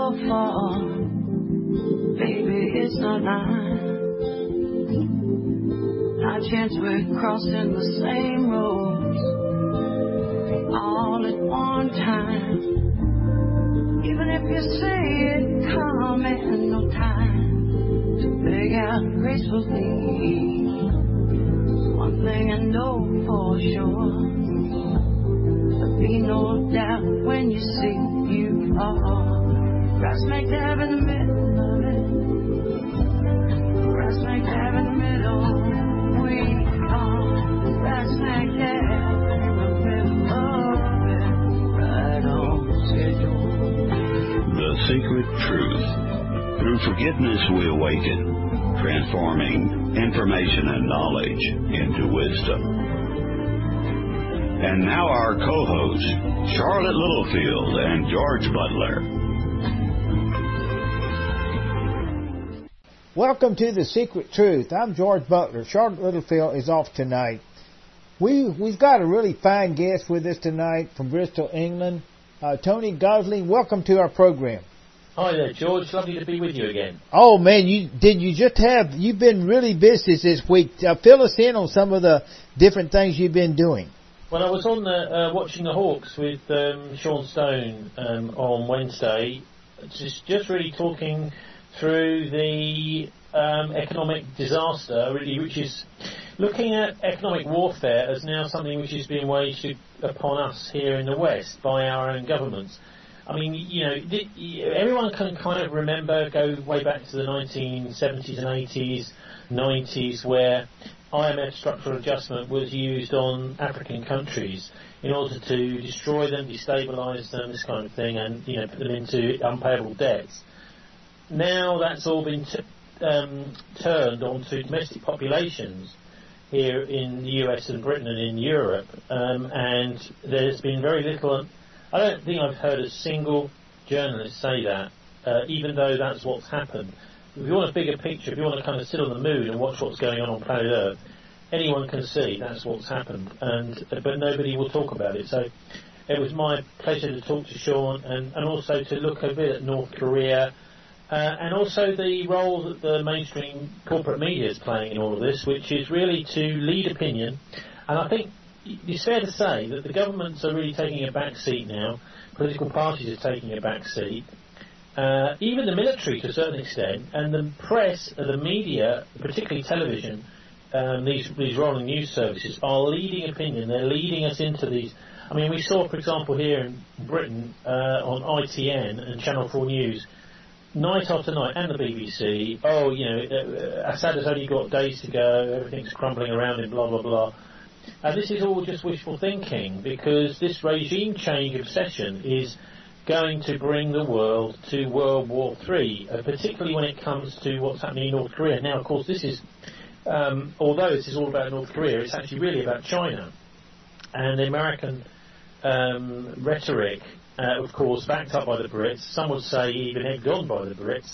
your fault. Baby, it's not mine. Our chance we're crossing the same roads all at one time. Even if you say it come in no time to beg out gracefully. One thing I know for sure, there'll be no doubt when you see you are right smack dab in the middle of it. Right smack dab in the middle. We are right smack dab in the middle of it. Right on schedule. The Secret Truth. Through forgiveness we awaken, transforming information and knowledge into wisdom. And now our co-hosts, Charlotte Littlefield and George Butler. Welcome to The Secret Truth. I'm George Butler. Charlotte Littlefield is off tonight. We've got a really fine guest with us tonight from Bristol, England. Tony Gosling, welcome to our program. Hi there, George. Lovely to be with you again. Oh man, you've been really busy this week. Fill us in on some of the different things you've been doing. Well, I was on watching the Hawks with Sean Stone on Wednesday, just really talking through the economic disaster, really, which is looking at economic warfare as now something which is being waged upon us here in the West by our own governments. I mean, everyone can kind of go way back to the 1970s and 80s, 90s, where IMF structural adjustment was used on African countries in order to destroy them, destabilise them, this kind of thing, and put them into unpayable debts. Now that's all been turned onto domestic populations here in the US and Britain and in Europe, and there's been very little. I don't think I've heard a single journalist say that, even though that's what's happened. If you want a bigger picture, if you want to kind of sit on the moon and watch what's going on planet Earth, anyone can see that's what's happened, but nobody will talk about it. So it was my pleasure to talk to Sean and also to look a bit at North Korea and also the role that the mainstream corporate media is playing in all of this, which is really to lead opinion. And I think it's fair to say that the governments are really taking a back seat now. Political parties are taking a back seat. Even the military to a certain extent, and the press, the media, particularly television, these rolling news services are leading opinion. They're leading us into these. I mean, we saw, for example, here in Britain on ITN and Channel 4 News, night after night, and the BBC, Assad has only got days to go, everything's crumbling around him, blah, blah, blah. And this is all just wishful thinking, because this regime change obsession is going to bring the world to World War III, particularly when it comes to what's happening in North Korea. Now, of course, this is, although this is all about North Korea, it's actually really about China. And the American rhetoric, of course, backed up by the Brits, some would say even egged on by the Brits,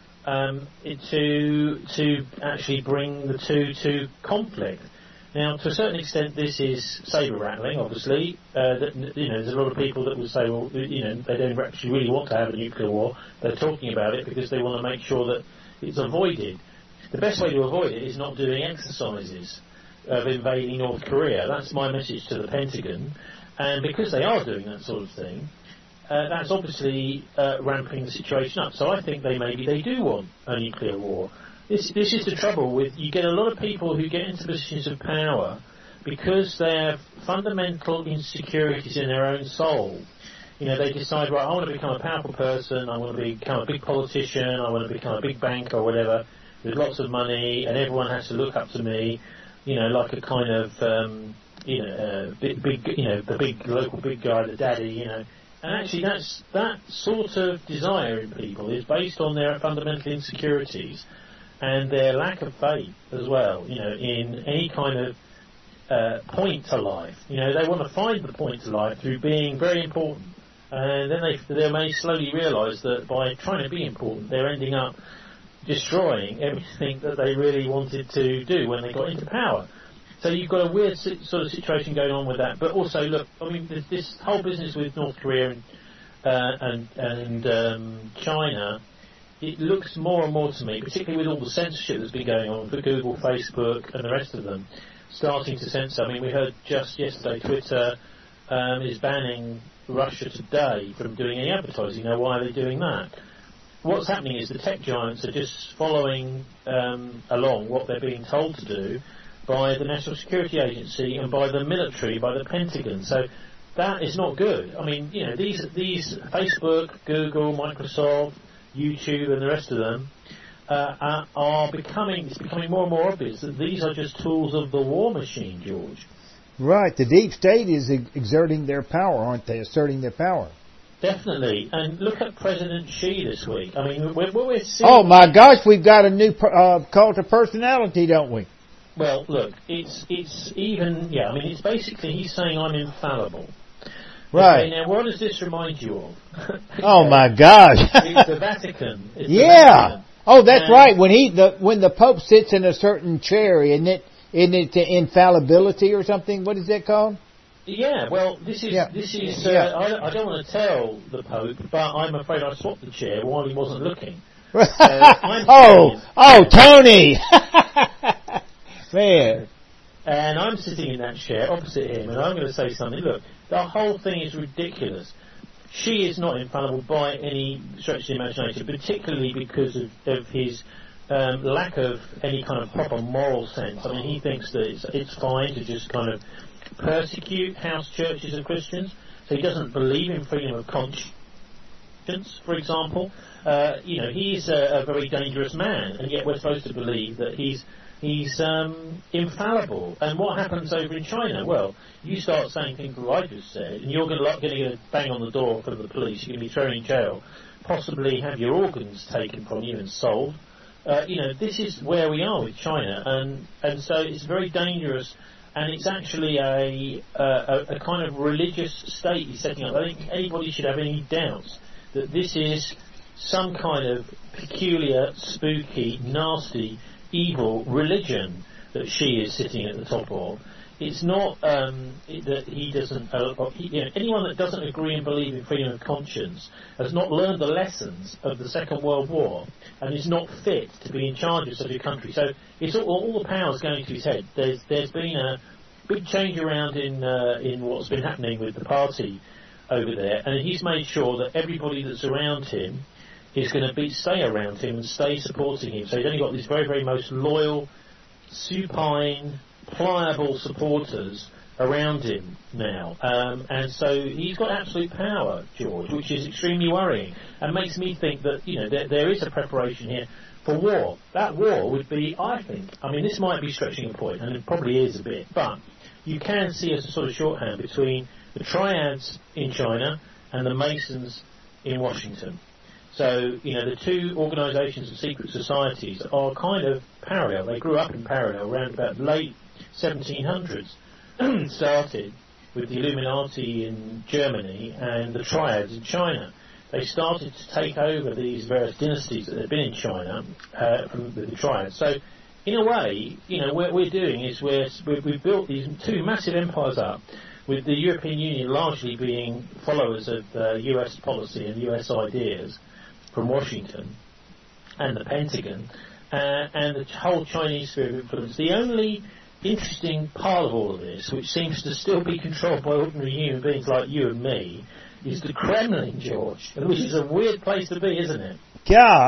to actually bring the two to conflict. Now, to a certain extent, this is saber-rattling, obviously. There's a lot of people that will say, well, they don't actually really want to have a nuclear war. They're talking about it because they want to make sure that it's avoided. The best way to avoid it is not doing exercises of invading North Korea. That's my message to the Pentagon. And because they are doing that sort of thing, that's obviously ramping the situation up. So I think they do want a nuclear war. This is the trouble with, you get a lot of people who get into positions of power because they have fundamental insecurities in their own soul. They decide, right, I want to become a powerful person, I want to become a big politician, I want to become a big banker or whatever, with lots of money, and everyone has to look up to me, like a kind of, the big local big guy, the daddy, And actually that sort of desire in people is based on their fundamental insecurities and their lack of faith as well, in any kind of point to life. They want to find the point to life through being very important. And then they may slowly realise that by trying to be important, they're ending up destroying everything that they really wanted to do when they got into power. So you've got a weird sort of situation going on with that. But also, look, I mean, this whole business with North Korea and China, it looks more and more to me, particularly with all the censorship that's been going on for Google, Facebook, and the rest of them, starting to censor. I mean, we heard just yesterday Twitter is banning Russia Today from doing any advertising. Now, why are they doing that? What's happening is the tech giants are just following along what they're being told to do by the National Security Agency and by the military, by the Pentagon. So that is not good. I mean, you know, these Facebook, Google, Microsoft, YouTube, and the rest of them it's becoming more and more obvious that these are just tools of the war machine, George. Right. The deep state is exerting their power, aren't they? Asserting their power. Definitely. And look at President Xi this week. I mean, we're seeing... Oh, my gosh, we've got a new cult of personality, don't we? Well, look, it's even... Yeah, I mean, it's basically he's saying I'm infallible. Right. Okay, now, what does this remind you of? Oh, my gosh. It's the Vatican. It's the Vatican. Oh, that's and right. When the Pope sits in a certain chair, isn't it the infallibility or something? What is that called? Yeah, well, this is. I don't want to tell the Pope, but I'm afraid I swapped the chair while he wasn't looking. Tony! Man. And I'm sitting in that chair opposite him, and I'm going to say something. Look, the whole thing is ridiculous. She is not infallible by any stretch of the imagination, particularly because of his lack of any kind of proper moral sense. I mean, he thinks that it's fine to just kind of persecute house churches and Christians, so he doesn't believe in freedom of conscience, for example. He's a very dangerous man, and yet we're supposed to believe that he's infallible. And what happens over in China? Well, you start saying things like I just said, and you're going to get a bang on the door from the police. You're going to be thrown in jail, possibly have your organs taken from you and sold. This is where we are with China, and so it's very dangerous. And it's actually a kind of religious state he's setting up. I don't think anybody should have any doubts that this is some kind of peculiar, spooky, nasty, evil religion that Xi is sitting at the top of. It's not that he doesn't... anyone that doesn't agree and believe in freedom of conscience has not learned the lessons of the Second World War and is not fit to be in charge of such a country. So it's all the power's going to his head. There's been a big change around in what's been happening with the party over there, and he's made sure that everybody that's around him is going to stay around him and stay supporting him. So he's only got these very, very most loyal, supine, pliable supporters around him now. And so he's got absolute power, George, which is extremely worrying and makes me think that, there is a preparation here for war. That war would be, I think, this might be stretching a point, and it probably is a bit, but you can see as a sort of shorthand between the triads in China and the Masons in Washington. So, the two organisations of secret societies are kind of parallel. They grew up in parallel around about the late 1700s. Started with the Illuminati in Germany and the triads in China. They started to take over these various dynasties that had been in China from the triads. So, in a way, what we're doing is we've built these two massive empires up, with the European Union largely being followers of US policy and US ideas from Washington and the Pentagon, and the whole Chinese sphere of influence. The only interesting part of all of this, which seems to still be controlled by ordinary human beings like you and me, is the Kremlin, George, which is a weird place to be, isn't it? Yeah,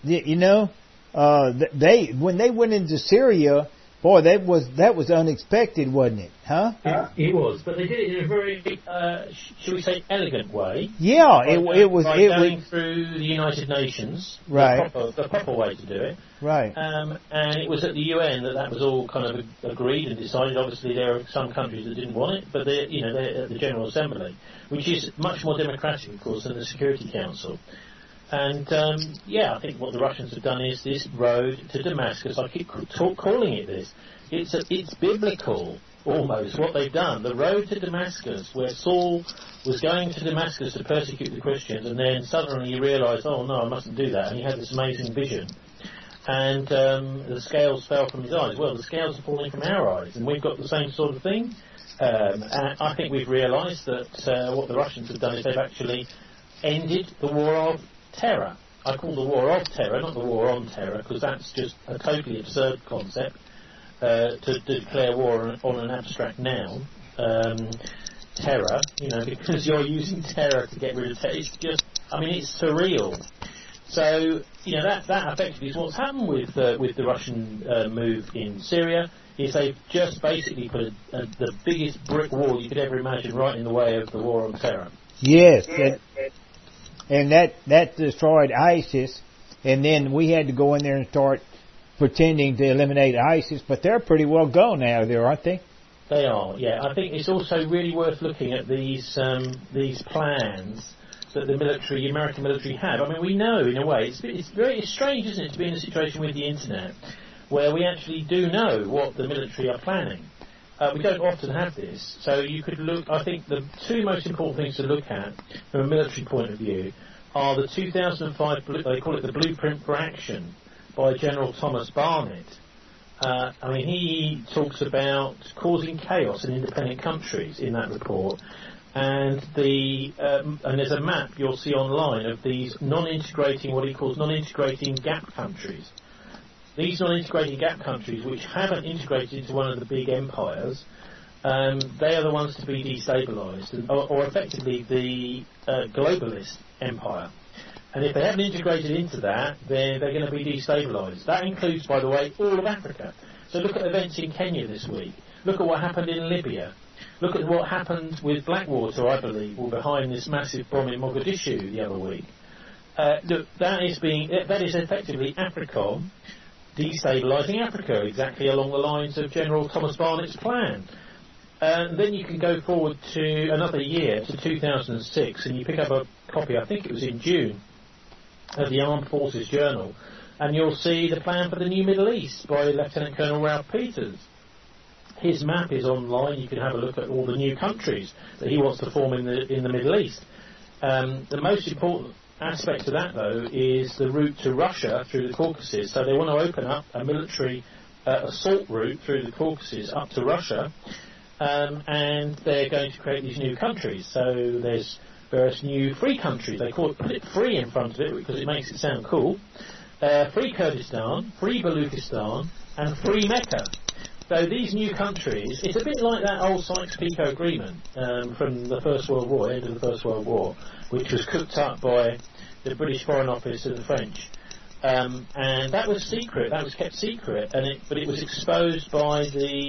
when they went into Syria, boy, that was unexpected, wasn't it? Huh? It was, but they did it in a very, shall we say, elegant way. Yeah, it was going through the United Nations, right? The proper way to do it, right? And it was at the UN that was all kind of agreed and decided. Obviously, there are some countries that didn't want it, but they're at the General Assembly, which is much more democratic, of course, than the Security Council. And, I think what the Russians have done is this road to Damascus. I keep calling it this. It's biblical, almost, what they've done. The road to Damascus, where Saul was going to Damascus to persecute the Christians, and then suddenly he realised, oh, no, I mustn't do that. And he had this amazing vision. And the scales fell from his eyes. Well, the scales are falling from our eyes, and we've got the same sort of thing. And I think we've realised that what the Russians have done is they've actually ended the war of terror. I call the war of terror, not the war on terror, because that's just a totally absurd concept to declare war on an abstract noun. Terror, because you're using terror to get rid of terror. It's just, it's surreal. So, that effectively is what's happened with the Russian move in Syria, is they've just basically put the biggest brick wall you could ever imagine right in the way of the war on terror. Yes, and that destroyed ISIS, and then we had to go in there and start pretending to eliminate ISIS, but they're pretty well gone out of there, aren't they? They are, yeah. I think it's also really worth looking at these plans that the American military have. We know, in a way, it's very strange, isn't it, to be in a situation with the internet where we actually do know what the military are planning. We don't often have this, so you could look. I think the two most important things to look at from a military point of view are the 2005, they call it the Blueprint for Action, by General Thomas Barnett. He talks about causing chaos in independent countries in that report, and there's a map you'll see online of these non-integrating, what he calls non-integrating gap countries. These non-integrating gap countries, which haven't integrated into one of the big empires, they are the ones to be destabilised, or effectively the globalist empire. And if they haven't integrated into that, then they're going to be destabilised. That includes, by the way, all of Africa. So look at events in Kenya this week. Look at what happened in Libya. Look at what happened with Blackwater, I believe, or behind this massive bomb in Mogadishu the other week. Look, that is effectively AFRICOM destabilising Africa, exactly along the lines of General Thomas Barnett's plan. And then you can go forward to another year, to 2006, and you pick up a copy, I think it was in June, of the Armed Forces Journal, and you'll see the plan for the new Middle East by Lieutenant Colonel Ralph Peters. His map is online. You can have a look at all the new countries that he wants to form in the Middle East. The most important aspect of that, though, is the route to Russia through the Caucasus. So they want to open up a military assault route through the Caucasus up to Russia, and they're going to create these new countries. So there's various new free countries. They put it free in front of it because it makes it sound cool. Free Kurdistan, Free Baluchistan, and Free Mecca. So these new countries, it's a bit like that old Sykes-Picot agreement from the First World War, end of the First World War, which was cooked up by the British Foreign Office and the French. And that was secret, that was kept secret, but it was exposed by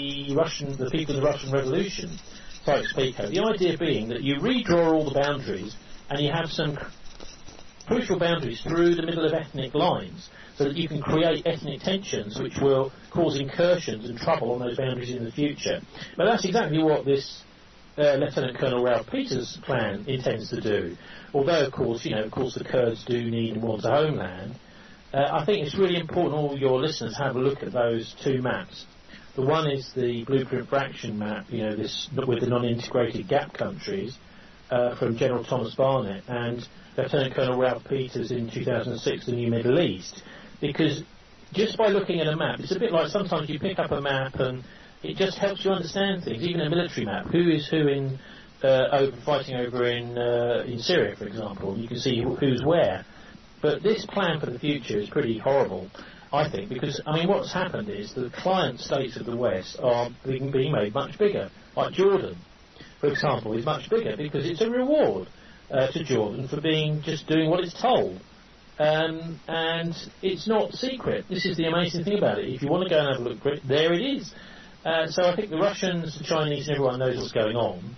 the people in the Russian Revolution, Sykes-Picot. The idea being that you redraw all the boundaries and you have some crucial boundaries through the middle of ethnic lines, so that you can create ethnic tensions which will cause incursions and trouble on those boundaries in the future. But that's exactly what this Lieutenant Colonel Ralph Peters' plan intends to do. Although, of course, the Kurds do need and want a homeland. I think it's really important all your listeners have a look at those two maps. The one is the Blueprint for Action map, this with the non-integrated gap countries from General Thomas Barnett, and Lieutenant Colonel Ralph Peters in 2006, the New Middle East. Because just by looking at a map, it's a bit like sometimes you pick up a map and it just helps you understand things, even a military map. Who is who in fighting over in Syria, for example. You can see who's where. But this plan for the future is pretty horrible, I think, because, what's happened is the client states of the West are being made much bigger. Like Jordan, for example, is much bigger because it's a reward to Jordan for doing what it's told. And it's not secret. This is the amazing thing about it. If you want to go and have a look, there it is. So I think the Russians, the Chinese, and everyone knows what's going on.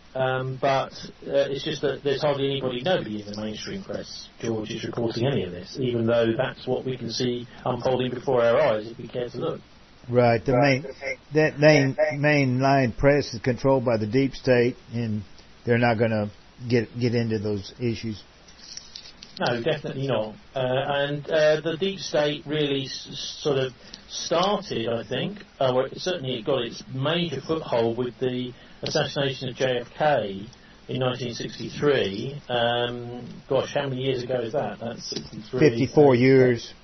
But it's just that there's hardly nobody in the mainstream press, George, is reporting any of this, even though that's what we can see unfolding before our eyes if we care to look. Right. The mainline press is controlled by the deep state, and they're not going to get into those issues. No, definitely not. And the deep state really sort of started, I think, certainly it got its major foothold with the assassination of JFK in 1963. Gosh, how many years ago is that? That's 63. 54 years.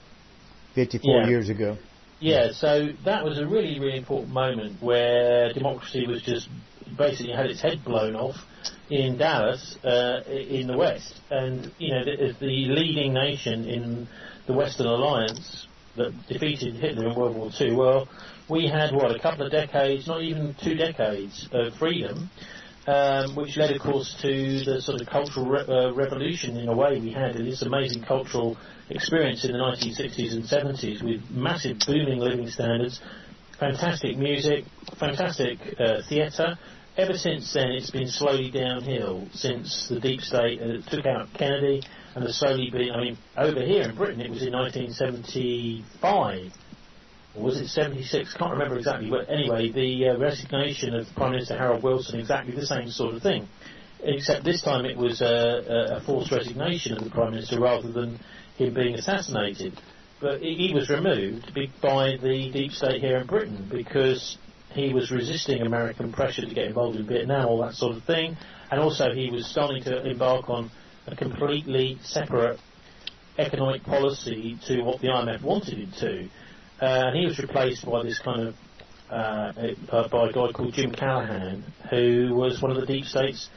54 years ago. Yeah, so that was a really, really important moment where democracy was just basically had its head blown off in Dallas, in the West. And, the leading nation in the Western Alliance that defeated Hitler in World War II, well, we had, a couple of decades, not even 2 decades of freedom, which led, of course, to the sort of cultural revolution, in a way. We had this amazing cultural experience in the 1960s and 70s with massive booming living standards, fantastic music, fantastic theatre. Ever since then, it's been slowly downhill since the deep state took out Kennedy, and has slowly been, over here in Britain, it was in 1975, or was it 76? Can't remember exactly, but anyway, the resignation of Prime Minister Harold Wilson, exactly the same sort of thing, except this time it was a forced resignation of the Prime Minister rather than him being assassinated. But he was removed by the deep state here in Britain because he was resisting American pressure to get involved in Vietnam, all that sort of thing, and also he was starting to embark on a completely separate economic policy to what the IMF wanted it to. And he was replaced by this kind of by a guy called Jim Callaghan, who was one of the deep state's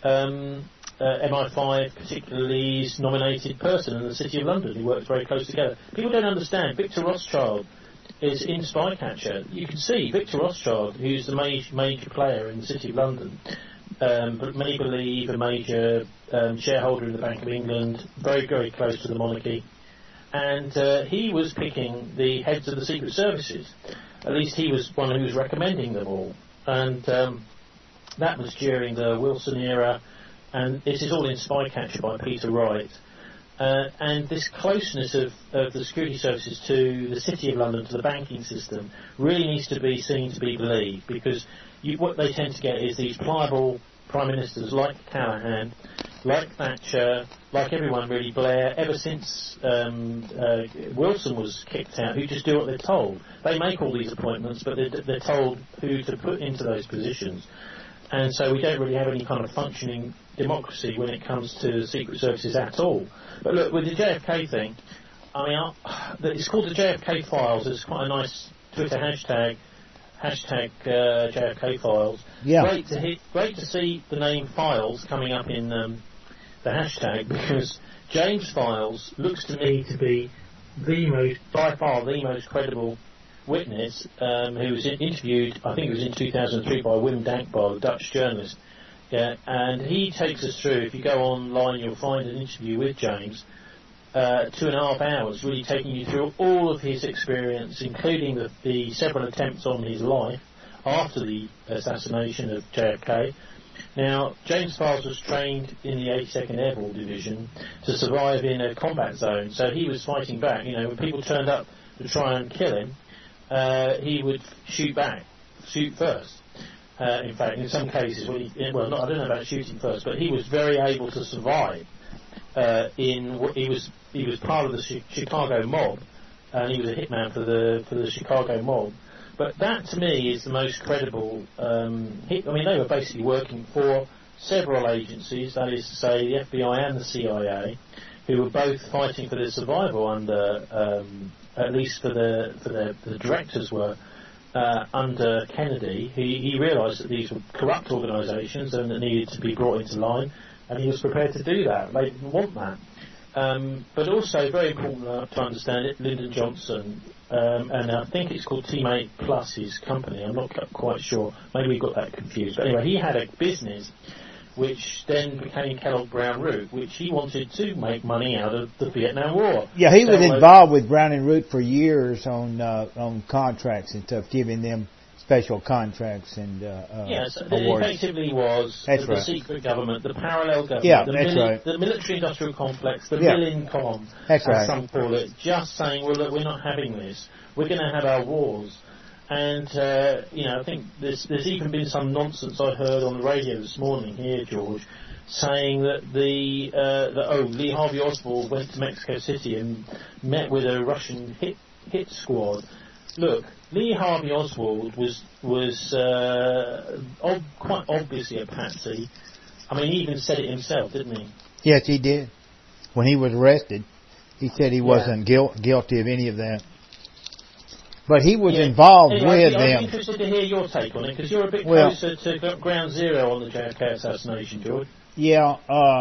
MI5 particularly nominated person in the City of London, who worked very close together. People don't understand. Victor Rothschild is in Spycatcher. You can see Victor Rothschild, who's the major player in the City of London, but many believe a major shareholder in the Bank of England, very, very close to the monarchy. And he was picking the heads of the secret services. At least he was one who was recommending them all. And that was during the Wilson era. And this is all in Spycatcher by Peter Wright. And this closeness of the security services to the City of London, to the banking system, really needs to be seen to be believed, because what they tend to get is these pliable prime ministers like Callaghan, like Thatcher, like everyone really, Blair, ever since Wilson was kicked out, who just do what they're told. They make all these appointments, but they're told who to put into those positions. And so we don't really have any kind of functioning democracy when it comes to secret services at all. But look, with the JFK thing, it's called the JFK Files. It's quite a nice Twitter hashtag JFK Files. Yeah. Great to see the name Files coming up in the hashtag, because James Files looks to me to be by far the most credible witness, who was interviewed, I think it was in 2003, by Wim Dankbar, the Dutch journalist. Yeah, and he takes us through, if you go online you'll find an interview with James, 2.5 hours, really taking you through all of his experience, including the several attempts on his life after the assassination of JFK. Now, James Files was trained in the 82nd Airborne Division to survive in a combat zone, so he was fighting back. When people turned up to try and kill him, he would shoot first. In fact, in some cases, I don't know about shooting first, but he was very able to survive. He was part of the Chicago mob, and he was a hitman for the Chicago mob. But that, to me, is the most credible hit. They were basically working for several agencies, that is to say, the FBI and the CIA, who were both fighting for their survival under, at least for the directors were, under Kennedy. He realised that these were corrupt organisations and that needed to be brought into line, and he was prepared to do that. They didn't want that. But also, very important to understand it, Lyndon Johnson, and I think it's called Teammate Plus, his company, I'm not quite sure, maybe we got that confused. But anyway, he had a business which then became Kellogg Brown Root, which he wanted to make money out of the Vietnam War. Yeah, he was involved with Brown and Root for years on contracts and stuff, giving them special contracts and yes, awards. It effectively was the secret government, the parallel government, the military-industrial complex, the Millicom, as some call it, just saying, well, look, we're not having this. We're going to have our wars. And, I think there's even been some nonsense I heard on the radio this morning here, George, saying that Lee Harvey Oswald went to Mexico City and met with a Russian hit squad. Look, Lee Harvey Oswald was quite obviously a patsy. He even said it himself, didn't he? Yes, he did. When he was arrested, he said he wasn't guilty of any of that. But he was involved anyway, with I'm them. interested to hear your take on it, because you're a bit closer to ground zero on the JFK assassination, George. Yeah,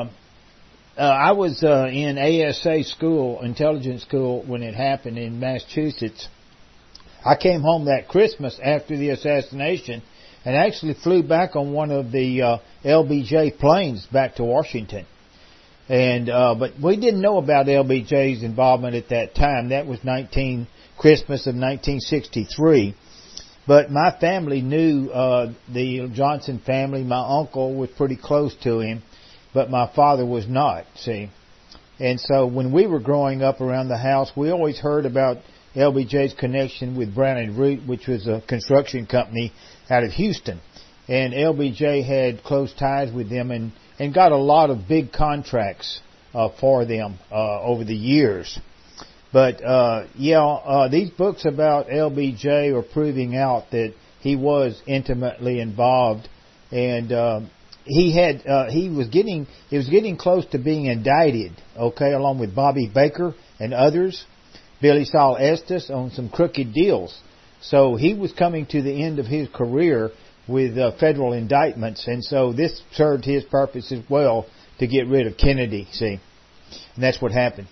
I was in ASA school, intelligence school, when it happened in Massachusetts. I came home that Christmas after the assassination and actually flew back on one of the LBJ planes back to Washington. And but we didn't know about LBJ's involvement at that time. That was Christmas of 1963. But my family knew the Johnson family. My uncle was pretty close to him, but my father was not, see. And so when we were growing up around the house, we always heard about LBJ's connection with Brown and Root, which was a construction company out of Houston. And LBJ had close ties with them and got a lot of big contracts for them over the years. But these books about LBJ are proving out that he was intimately involved, and he was getting close to being indicted, okay, along with Bobby Baker and others, Billy Saul Estes, on some crooked deals. So he was coming to the end of his career with federal indictments, and so this served his purpose as well to get rid of Kennedy, see. And that's what happened.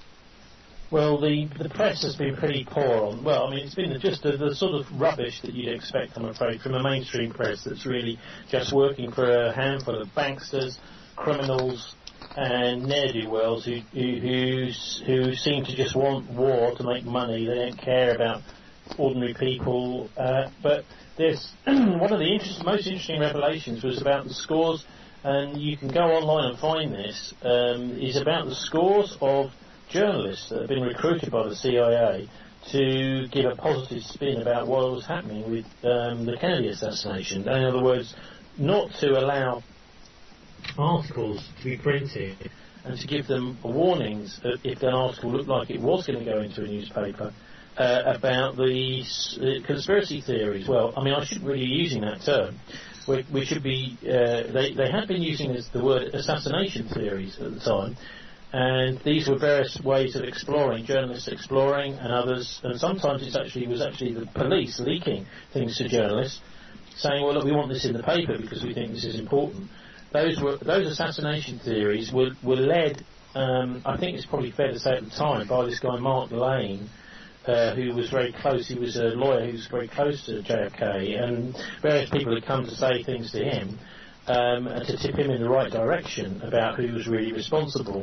Well, the press has been pretty poor on... Well, I mean, it's been just the sort of rubbish that you'd expect, I'm afraid, from a mainstream press that's really just working for a handful of banksters, criminals, and ne'er-do-wells who seem to just want war to make money. They don't care about ordinary people. But there's one of the most interesting revelations was about the scores, and you can go online and find this, is about the scores of journalists that have been recruited by the CIA to give a positive spin about what was happening with the Kennedy assassination. In other words, not to allow articles to be printed and to give them warnings if an article looked like it was going to go into a newspaper about the conspiracy theories. Well, I mean, I shouldn't really be using that term. We should be... they had been using the word assassination theories at the time. And these were various ways of exploring, journalists exploring, and others, and sometimes it was actually the police leaking things to journalists, saying, well, look, we want this in the paper because we think this is important. Those assassination theories were led, I think it's probably fair to say at the time, by this guy Mark Lane, who was very close. He was a lawyer who was very close to JFK, and various people had come to say things to him, and to tip him in the right direction about who was really responsible.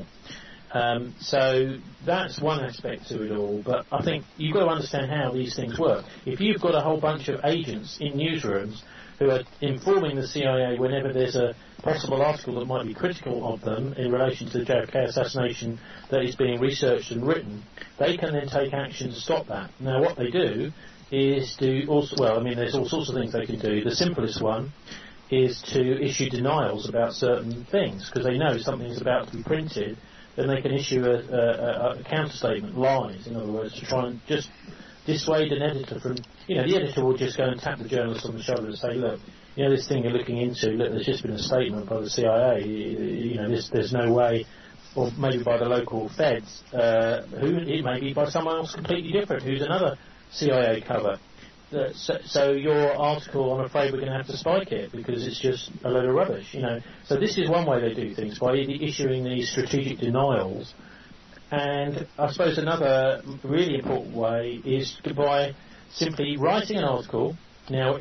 So that's one aspect to it all, but I think you've got to understand how these things work. If you've got a whole bunch of agents in newsrooms who are informing the CIA whenever there's a possible article that might be critical of them in relation to the JFK assassination that is being researched and written, they can then take action to stop that. Now what they do is there's all sorts of things they can do. The simplest one is to issue denials about certain things, because they know something's about to be printed. Then they can issue a counter-statement, lies, in other words, to try and just dissuade an editor from... the editor will just go and tap the journalist on the shoulder and say, look, this thing you're looking into, look, there's just been a statement by the CIA, there's no way, or maybe by the local feds, who it may be by someone else completely different, who's another CIA cover. So your article, I'm afraid we're going to have to spike it because it's just a load of rubbish, So this is one way they do things, by issuing these strategic denials. And I suppose another really important way is by simply writing an article. Now,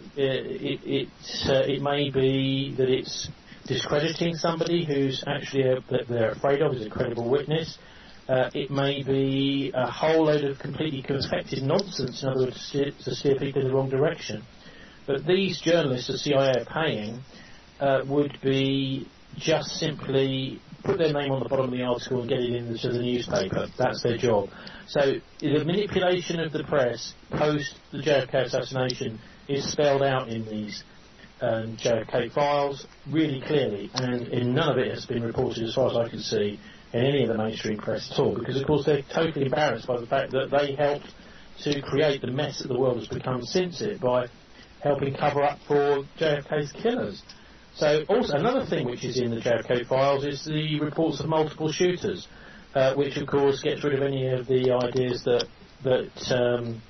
it may be that it's discrediting somebody who's actually that they're afraid of, is a credible witness. It may be a whole load of completely confected nonsense, in other words, to steer people in the wrong direction. But these journalists the CIA are paying would be just simply put their name on the bottom of the article and get it into the newspaper. That's their job. So the manipulation of the press post the JFK assassination is spelled out in these JFK files really clearly, and none of it has been reported, as far as I can see, in any of the mainstream press at all, because of course they're totally embarrassed by the fact that they helped to create the mess that the world has become since it by helping cover up for JFK's killers. So also another thing which is in the JFK files is the reports of multiple shooters, which of course gets rid of any of the ideas that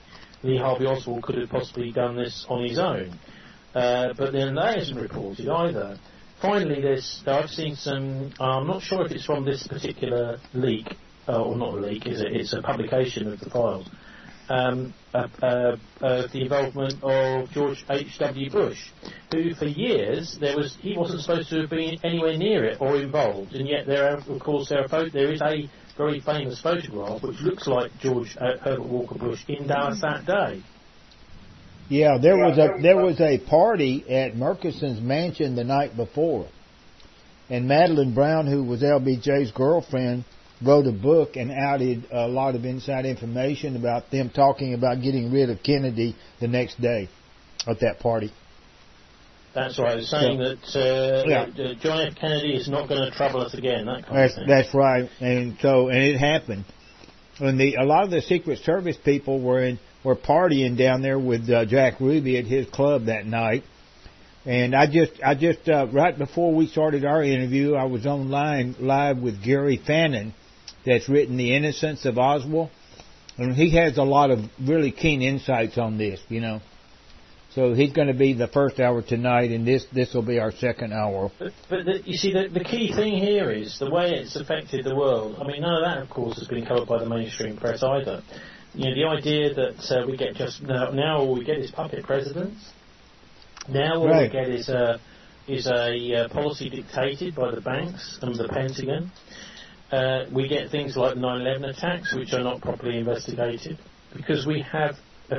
Lee Harvey Oswald could have possibly done this on his own. But then that isn't reported either. Finally, I've seen some, I'm not sure if it's from this particular leak, or not a leak, is it? It's a publication of the files. The involvement of George H.W. Bush, who for years he wasn't supposed to have been anywhere near it or involved, and yet there is a very famous photograph which looks like George Herbert Walker Bush in Dallas that day. Yeah, there was a party at Murchison's mansion the night before, and Madeline Brown, who was LBJ's girlfriend, wrote a book and outed a lot of inside information about them talking about getting rid of Kennedy the next day at that party. That's right, saying that John F. Kennedy is not going to trouble us again. That kind of thing. That's right, and it happened. And a lot of the Secret Service people were partying down there with Jack Ruby at his club that night. And I just right before we started our interview, I was online live with Gary Fannin, that's written The Innocence of Oswald, and he has a lot of really keen insights on this, you know. So he's going to be the first hour tonight, and this will be our second hour. But you see, the key thing here is the way it's affected the world. I mean, none of that, of course, has been covered by the mainstream press either. You know, the idea that we get just now all we get is puppet presidents. Now all we get is a policy dictated by the banks and the Pentagon. We get things like the 9/11 attacks, which are not properly investigated, because we've got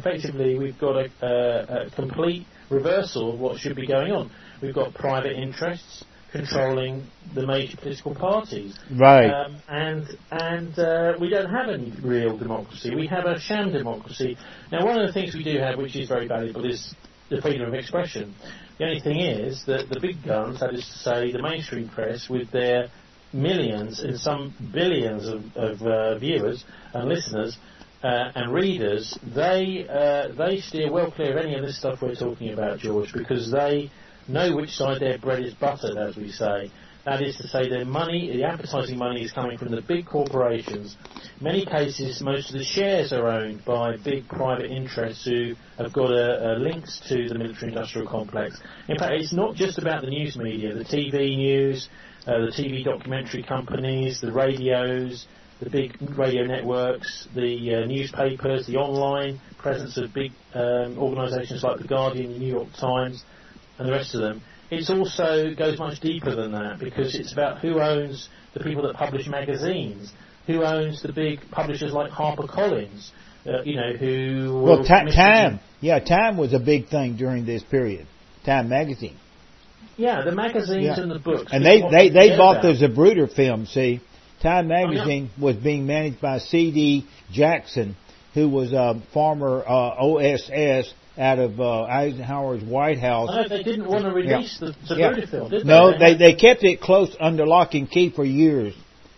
a complete reversal of what should be going on. We've got private interests controlling the major political parties, right? And we don't have any real democracy. We have a sham democracy. Now, one of the things we do have, which is very valuable, is the freedom of expression. The only thing is that the big guns, that is to say the mainstream press, with their millions and some billions of viewers and listeners and readers, they steer well clear of any of this stuff we're talking about, George, because they know which side their bread is buttered, as we say. That is to say, their money, the advertising money, is coming from the big corporations. In many cases, most of the shares are owned by big private interests who have got links to the military-industrial complex. In fact, it's not just about the news media, the TV news, the TV documentary companies, the radios, the big radio networks, the newspapers, the online presence of big organisations like The Guardian, the New York Times, and the rest of them. It also goes much deeper than that, because it's about who owns the people that publish magazines, who owns the big publishers like HarperCollins, who... Well, Time. Yeah, Time was a big thing during this period. Time magazine. Yeah, the magazines and the books. And they bought the Zapruder film, see. Time magazine was being managed by C.D. Jackson, who was a former OSS out of Eisenhower's White House. No, they didn't want to release the Zapruder film, did they? No, they kept it close under lock and key for years.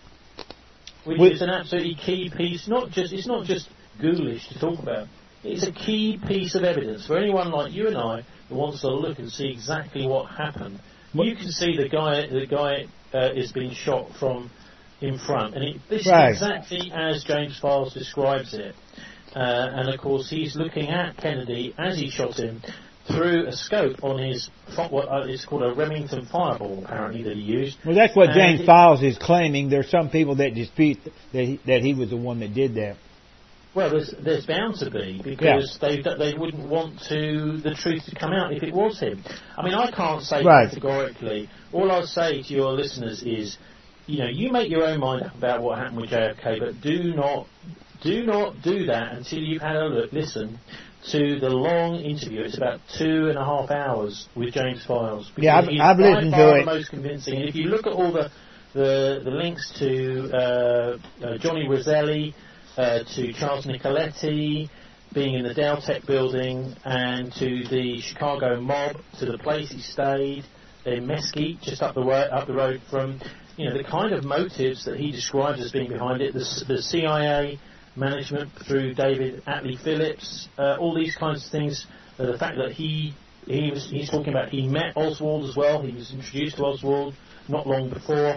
Which is an absolutely key piece. It's not just ghoulish to talk about. It's a key piece of evidence for anyone like you and I who wants to look and see exactly what happened. You can see the guy is being shot from in front, and this is exactly as James Files describes it. And of course, he's looking at Kennedy as he shot him through a scope on his what is called a Remington fireball, apparently, that he used. Well, that's what James Files is claiming. There's some people that dispute that he was the one that did that. Well, there's bound to be, because they wouldn't want the truth to come out if it was him. I mean, I can't say categorically. All I'll say to your listeners is, you make your own mind up about what happened with JFK, but do not do that until you've had a listen to the long interview. It's about 2.5 hours with James Files. Yeah, I've listened to it. The most convincing. And if you look at all the links to Johnny Roselli, to Charles Nicoletti being in the Deltec building, and to the Chicago mob, to the place he stayed in Mesquite, just up the road from, the kind of motives that he describes as being behind it, the CIA management through David Atlee Phillips, all these kinds of things. The fact that he's talking about he met Oswald as well. He was introduced to Oswald not long before.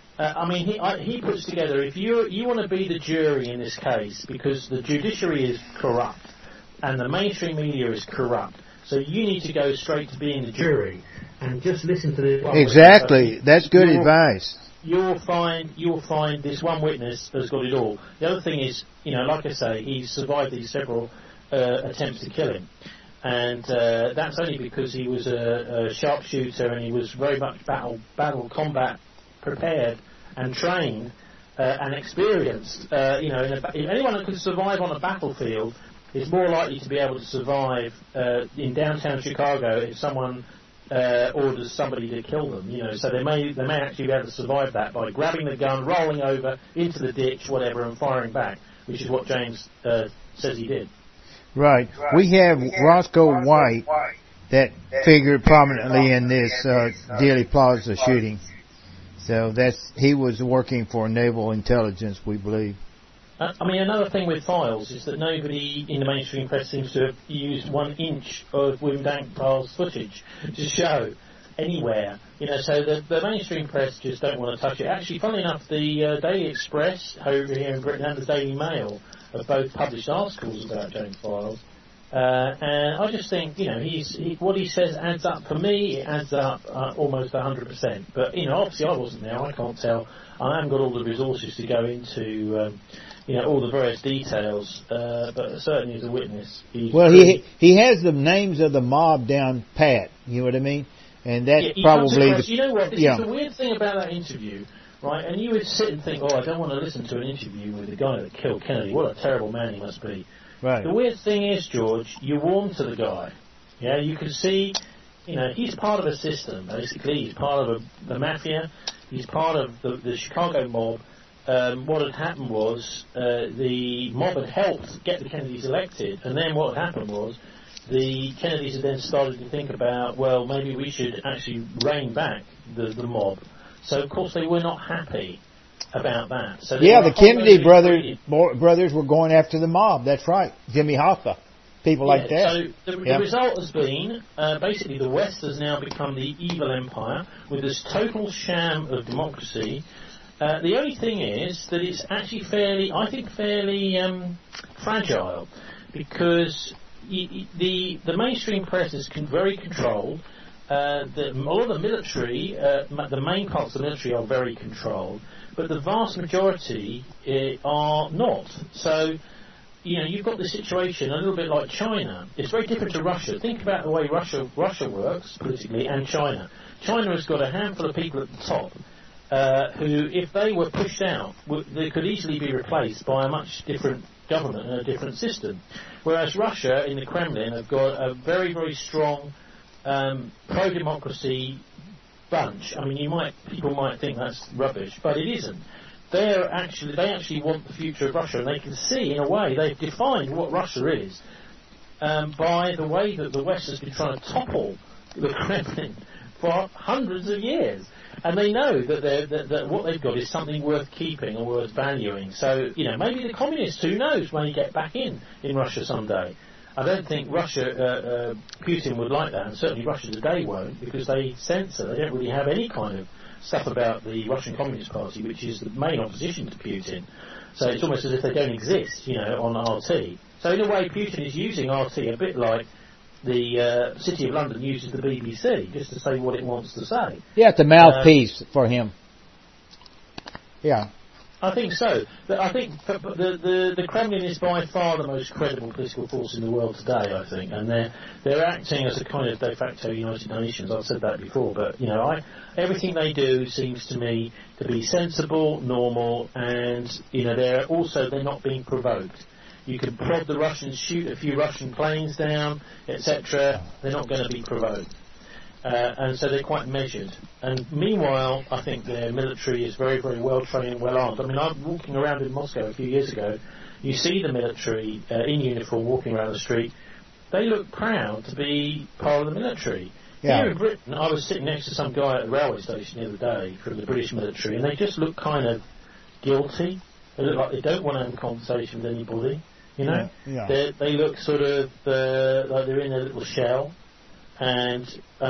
He puts together, if you want to be the jury in this case, because the judiciary is corrupt, and the mainstream media is corrupt. So you need to go straight to being the jury and just listen to this. Exactly. That's good advice. You'll find this one witness has got it all. The other thing is, like I say, he's survived these several attempts to kill him. And that's only because he was a sharpshooter and he was very much battle combat prepared and trained and experienced. Anyone that can survive on a battlefield is more likely to be able to survive in downtown Chicago if someone orders somebody to kill them. So they may actually be able to survive that by grabbing the gun, rolling over into the ditch, whatever, and firing back, which is what James says he did. Right. We have Roscoe White that figured prominently in this Dealey Plaza shooting. So he was working for Naval Intelligence, we believe. Another thing with files is that nobody in the mainstream press seems to have used 1 inch of William Dankbar's footage to show anywhere. So the mainstream press just don't want to touch it. Actually, funnily enough, the Daily Express over here in Britain and the Daily Mail have both published articles about James Files. And I just think, what he says adds up. For me, it adds up almost 100%. But, obviously I wasn't there. I can't tell. I haven't got all the resources to go into, all the various details. But certainly as a witness. He has the names of the mob down pat. You know what I mean? And that's probably... You know what? This is the weird thing about that interview. Right, and you would sit and think, I don't want to listen to an interview with the guy that killed Kennedy. What a terrible man he must be. Right. The weird thing is, George, you warm to the guy. Yeah, you can see, he's part of a system, basically. He's part of the mafia. He's part of the Chicago mob. What had happened was the mob had helped get the Kennedys elected, and then what had happened was the Kennedys had then started to think about, well, maybe we should actually rein back the mob. So, of course, they were not happy about that. So the Kennedy brothers were going after the mob. That's right. Jimmy Hoffa, people like that. So the result has been, basically, the West has now become the evil empire with this total sham of democracy. The only thing is that it's actually fairly fragile because the mainstream press is very controlled. All of the military, the main parts of the military are very controlled, but the vast majority are not. So, you've got this situation a little bit like China. It's very different to Russia. Think about the way Russia works politically and China. China has got a handful of people at the top who, if they were pushed out, they could easily be replaced by a much different government and a different system. Whereas Russia, in the Kremlin, have got a very, very strong pro-democracy bunch. People might think that's rubbish, but it isn't. They actually want the future of Russia, and they can see, in a way, they've defined what Russia is by the way that the West has been trying to topple the Kremlin for hundreds of years. And they know that what they've got is something worth keeping or worth valuing. So, maybe the communists, who knows, may get back in Russia someday. I don't think Putin would like that, and certainly Russia today won't, because they censor. They don't really have any kind of stuff about the Russian Communist Party, which is the main opposition to Putin. So it's almost as if they don't exist, on RT. So in a way, Putin is using RT a bit like the City of London uses the BBC, just to say what it wants to say. Yeah, it's a mouthpiece for him. Yeah. I think so. I think the Kremlin is by far the most credible political force in the world today, I think, and they're acting as a kind of de facto United Nations. I've said that before, but everything they do seems to me to be sensible, normal, and they're not being provoked. You can prod the Russians, shoot a few Russian planes down, etc. They're not going to be provoked. And so they're quite measured. And meanwhile, I think their military is very, very well trained, well armed. I was walking around in Moscow a few years ago. You see the military in uniform walking around the street. They look proud to be part of the military. Yeah. Here in Britain, I was sitting next to some guy at the railway station the other day from the British military, and they just look kind of guilty. They look like they don't want to have a conversation with anybody. Yeah. They look sort of like they're in a little shell. And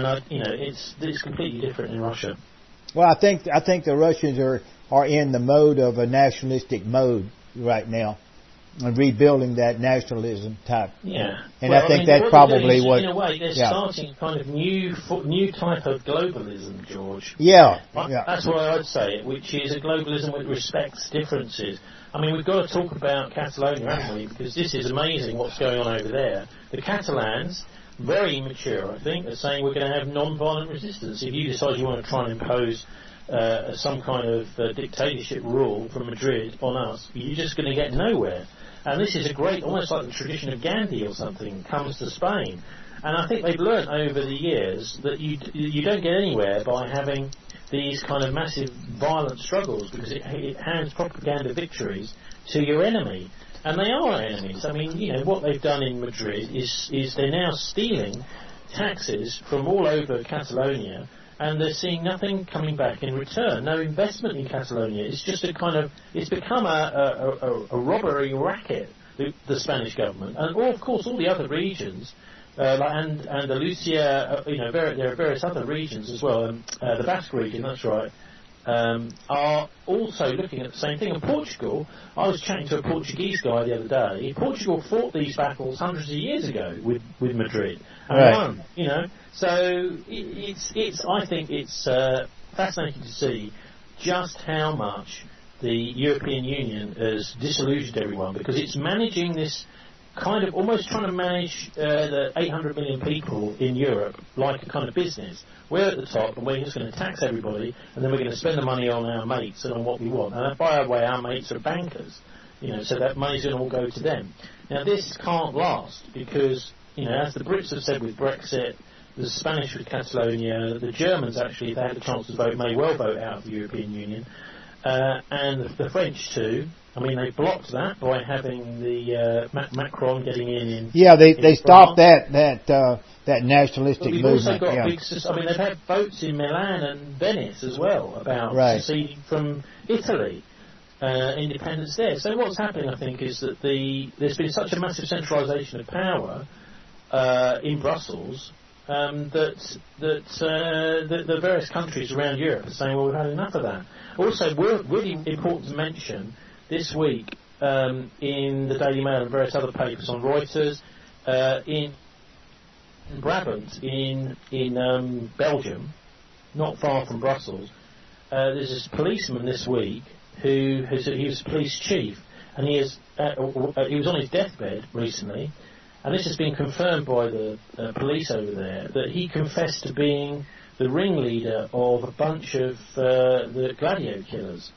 it's completely different in Russia. Well, I think the Russians are in the mode of a nationalistic mode right now. rebuilding that nationalism type. Yeah. And I think that's probably what... In a way, they're starting kind of new type of globalism, George. Yeah. That's what I'd say, which is a globalism which respects differences. I mean, we've got to talk about Catalonia, haven't we? Because this is amazing what's going on over there. The Catalans, very immature, I think, are saying we're going to have non-violent resistance. If you decide you want to try and impose some kind of dictatorship rule from Madrid on us, you're just going to get nowhere. And this is a great, almost like the tradition of Gandhi or something, comes to Spain. And I think they've learnt over the years that you don't get anywhere by having these kind of massive violent struggles, because it hands propaganda victories to your enemy. And they are enemies. I mean, what they've done in Madrid is they're now stealing taxes from all over Catalonia, and they're seeing nothing coming back in return. No investment in Catalonia. It's just it's become a robbery racket, the Spanish government. And of course all the other regions, like Andalusia, there are various other regions as well, the Basque region, that's right, are also looking at the same thing. And Portugal, I was chatting to a Portuguese guy the other day. Portugal fought these battles hundreds of years ago with Madrid and won. So I think it's fascinating to see just how much the European Union has disillusioned everyone, because it's managing this kind of almost trying to manage the 800 million people in Europe like a kind of business. We're at the top and we're just going to tax everybody, and then we're going to spend the money on our mates and on what we want. And by the way, our mates are bankers, so that money's going to all go to them. Now this can't last, because, as the Brits have said with Brexit, the Spanish with Catalonia, the Germans actually, if they had the chance to vote, may well vote out of the European Union, and the French too. I mean, they blocked that by having the Macron getting in. Yeah, they stopped that nationalistic movement. Also got big. I mean, they've had votes in Milan and Venice as well about seceding from Italy, independence there. So what's happening, I think, is that there's been such a massive centralisation of power in Brussels that the various countries around Europe are saying, well, we've had enough of that. Also, really important to mention this week in the Daily Mail and various other papers, on Reuters, in Brabant, in Belgium, not far from Brussels, there's this policeman this week he was police chief, and he was on his deathbed recently, and this has been confirmed by the police over there, that he confessed to being the ringleader of a bunch of the Gladio killers.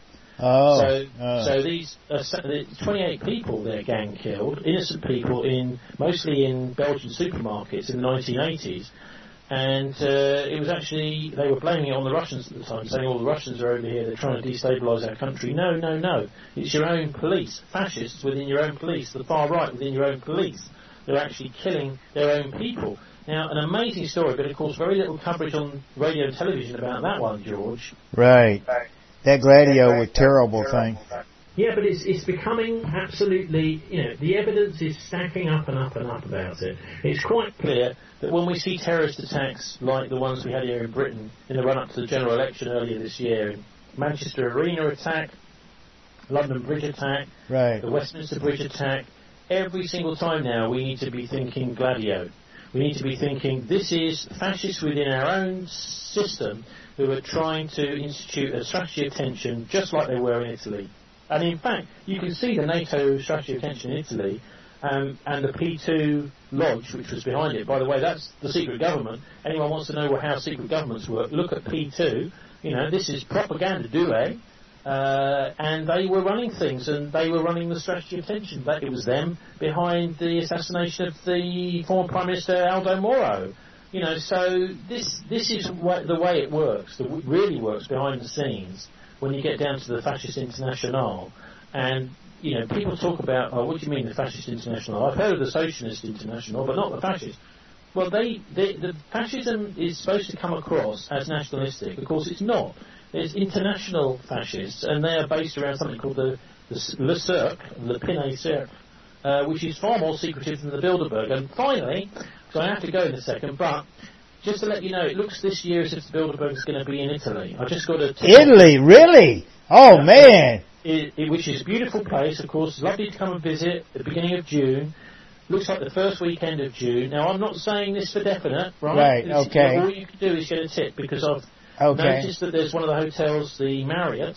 So these 28 people their gang killed, innocent people, mostly in Belgian supermarkets in the 1980s, and it was actually, they were blaming it on the Russians at the time, saying all the Russians are over here, they're trying to destabilise our country. No, it's your own police, fascists within your own police, the far right within your own police. They're actually killing their own people. Now, an amazing story, but of course very little coverage on radio and television about that one, George. Right. That Gladio was a terrible thing. Yeah, but it's becoming absolutely, the evidence is stacking up and up and up about it. It's quite clear that when we see terrorist attacks like the ones we had here in Britain in the run-up to the general election earlier this year, Manchester Arena attack, London Bridge attack, the Westminster Bridge attack, every single time now we need to be thinking Gladio. We need to be thinking this is fascists within our own system who are trying to institute a strategy of tension just like they were in Italy. And in fact, you can see the NATO strategy of tension in Italy and the P2 Lodge, which was behind it. By the way, that's the secret government. Anyone wants to know how secret governments work, look at P2. This is propaganda, and they were running things, and they were running the strategy of tension. It was them behind the assassination of the former Prime Minister Aldo Moro. So this is the way it works. It really works behind the scenes when you get down to the Fascist International. And people talk about, what do you mean the Fascist International? I've heard of the Socialist International, but not the Fascist. Well, the fascism is supposed to come across as nationalistic. Of course, it's not. There's international fascists, and they are based around something called the Le Cercle, Le Pinay Cercle, which is far more secretive than the Bilderberg. And finally, so I have to go in a second, but just to let you know, it looks this year as if the Bilderberg is going to be in Italy. I just got a... Italy, really? Oh, man. which is a beautiful place, of course. Lovely to come and visit at the beginning of June. Looks like the first weekend of June. Now, I'm not saying this for definite, right? Right, okay. All you can do is get a tip, because I've noticed that there's one of the hotels, the Marriott,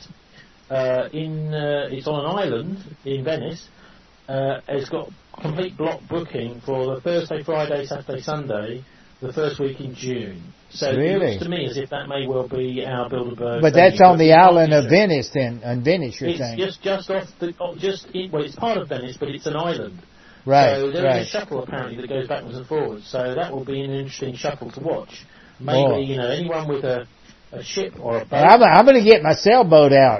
it's on an island in Venice. It's got complete block booking for the Thursday, Friday, Saturday, Sunday, the first week in June. So really? It looks to me as if that may well be our Bilderberg. But that's on the island of Venice, then. On Venice, you're saying? It's just off it's part of Venice, but it's an island. Right. So there is a shuttle apparently that goes backwards and forwards. So that will be an interesting shuttle to watch. Maybe anyone with a ship or a boat. I'm going to get my sailboat out.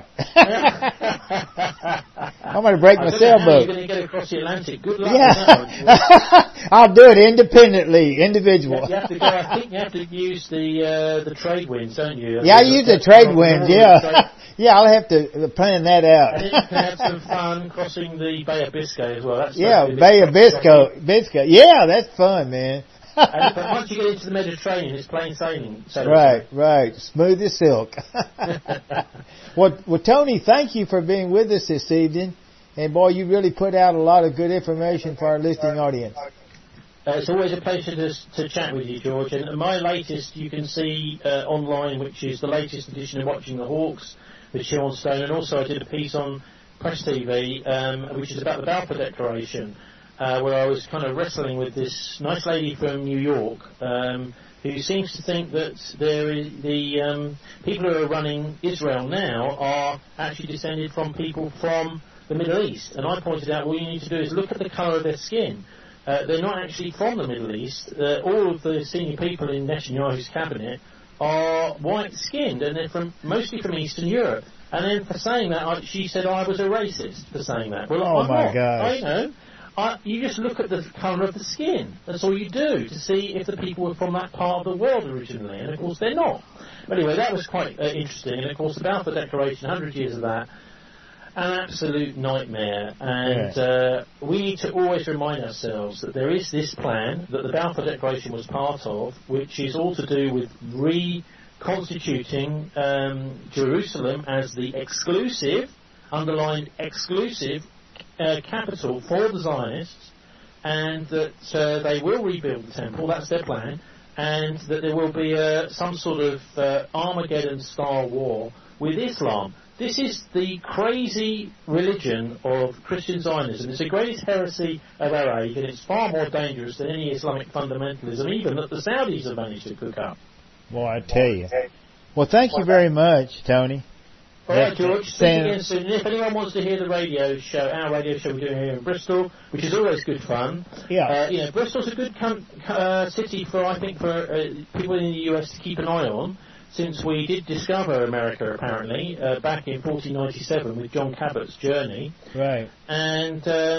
I'm going to break my sailboat. You're going to get across the Atlantic. Good luck. Yeah. I'll do it independently, individual. You have to go. I think you have to use the trade winds, don't you? Yeah, I use the trade winds. Yeah. Yeah, I'll have to plan that out. And then you can have some fun crossing the Bay of Biscay as well. That's Bay of Biscay. Yeah, that's fun, man. But once you get into the Mediterranean, it's plain sailing. Right. Smooth as silk. Well, Tony, thank you for being with us this evening. And boy, you really put out a lot of good information for our listening audience. It's always a pleasure to chat with you, George. And my latest you can see online, which is the latest edition of Watching the Hawks with Sean Stone. And also I did a piece on Press TV, which is about the Balfour Declaration, where I was kind of wrestling with this nice lady from New York who seems to think that the people who are running Israel now are actually descended from people from the Middle East. And I pointed out, all you need to do is look at the colour of their skin. They're not actually from the Middle East. All of the senior people in Netanyahu's cabinet are white-skinned, and they're mostly from Eastern Europe. And then for saying that, she said I was a racist for saying that. Well, oh I'm my not. gosh. I know. You just look at the colour of the skin. That's all you do to see if the people were from that part of the world originally. And of course they're not. But anyway, that was quite interesting. And of course the Balfour Declaration, 100 years of that, an absolute nightmare. And we need to always remind ourselves that there is this plan that the Balfour Declaration was part of, which is all to do with reconstituting Jerusalem as the exclusive, underlined exclusive, capital for the Zionists, and that they will rebuild the temple. That's their plan, and that there will be some sort of Armageddon-style war with Islam. This is the crazy religion of Christian Zionism. It's the greatest heresy of our age, and it's far more dangerous than any Islamic fundamentalism, even that the Saudis have managed to cook up. Well, I tell you. Well, thank you very much, Tony. All right, George. See you again soon. And if anyone wants to hear the radio show, our radio show we're doing here in Bristol, which is always good fun. Yeah. Bristol's a good city for, I think, for people in the US to keep an eye on, since we did discover America, apparently, back in 1497 with John Cabot's journey. Right. And,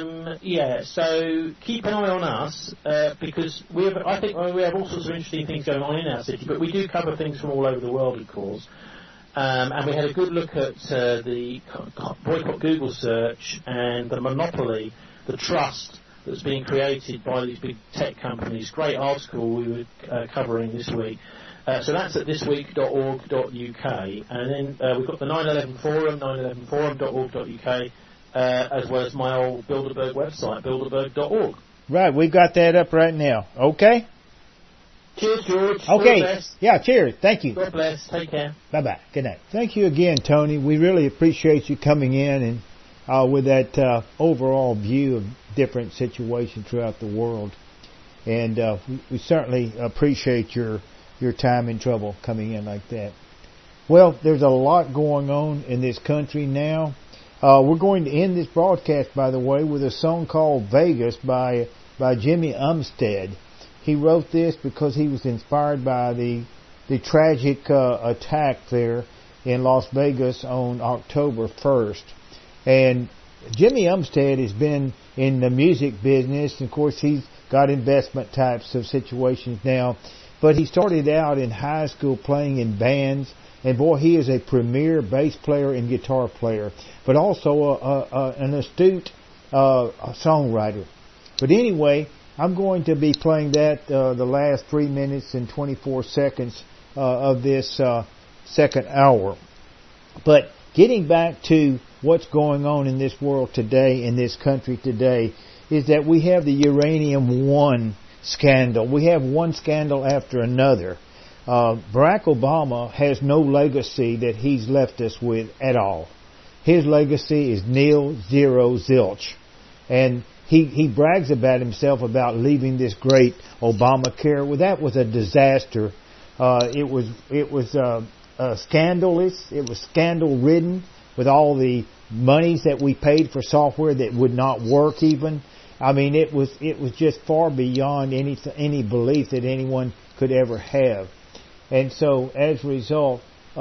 so keep an eye on us, because I think we have all sorts of interesting things going on in our city, but we do cover things from all over the world, of course. And we had a good look at the boycott Google search and the monopoly, the trust that's being created by these big tech companies. Great article we were covering this week. So that's at thisweek.org.uk. And then we've got the 9/11 forum, 9/11forum.org.uk, as well as my old Bilderberg website, bilderberg.org. Right, we've got that up right now. Okay? Cheers, George. Okay. All the best. Yeah, cheers. Thank you. God bless. Take care. Bye-bye. Good night. Thank you again, Tony. We really appreciate you coming in and with that overall view of different situations throughout the world. And we certainly appreciate your time and trouble coming in like that. Well, there's a lot going on in this country now. We're going to end this broadcast, by the way, with a song called Vegas by Jimmy Umstead. He wrote this because he was inspired by the tragic attack there in Las Vegas on October 1st. And Jimmy Umstead has been in the music business. Of course, he's got investment types of situations now. But he started out in high school playing in bands. And boy, he is a premier bass player and guitar player, but also an astute songwriter. But anyway, I'm going to be playing that the last 3 minutes and 24 seconds of this second hour. But getting back to what's going on in this world today, in this country today, is that we have the Uranium One scandal. We have one scandal after another. Barack Obama has no legacy that he's left us with at all. His legacy is nil, zero, zilch. And he brags about himself about leaving this great Obamacare. Well, that was a disaster. It was scandalous. It was scandal ridden with all the monies that we paid for software that would not work even. I mean, it was just far beyond any belief that anyone could ever have. And so, as a result,